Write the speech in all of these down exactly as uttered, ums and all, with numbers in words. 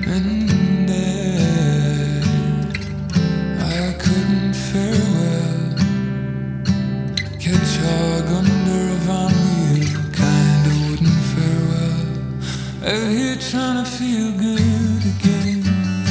And there I couldn't farewell catch hog under a van wheel, kinda wouldn't farewell. Out here trying to feel good again.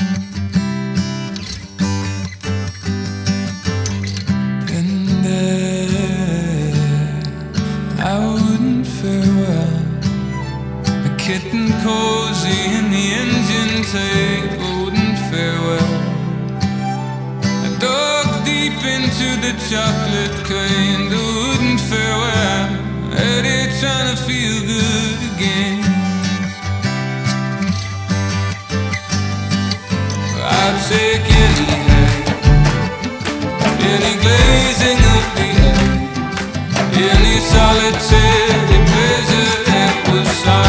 And there I wouldn't farewell a kitten cozy in the engine tape, wouldn't farewell. I dug deep into the chocolate kind, wouldn't farewell. Out here trying to feel good again. I'll take any high, any glazing of the eye, any solitary pleasure that was silent.